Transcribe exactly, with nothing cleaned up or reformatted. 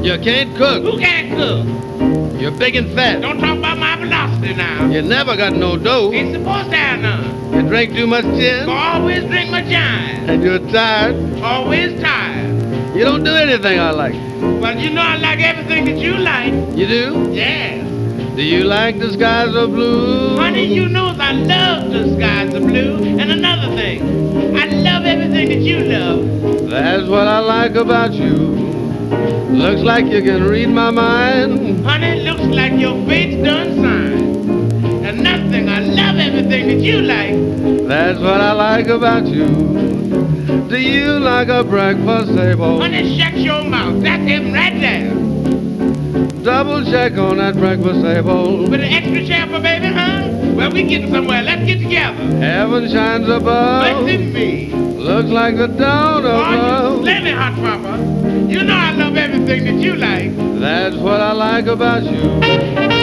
You can't cook. Who can't cook? You're big and fat. Don't talk about my velocity now. You never got no dough. Ain't supposed to have none. You drink too much gin. I always drink my giant. And you're tired. Always tired. You don't do anything I like. But you know I like everything that you like. You do? Yeah. Do you like the skies are blue? Honey, you know I love the skies are blue. And another thing, I love everything that you love. That's what I like about you. Looks like you can read my mind. Honey, looks like your fate's done signed. And nothing, I love everything that you like. That's what I like about you. Do you like a breakfast table? Honey, shut your mouth. That's him right there. Double check on that breakfast table. With an extra chair for baby, huh? Well, we getting somewhere. Let's get together. Heaven shines above. Listen to me. Looks like the dawn of Oh, love. you let me, hot papa. You know I love everything that you like. That's what I like about you.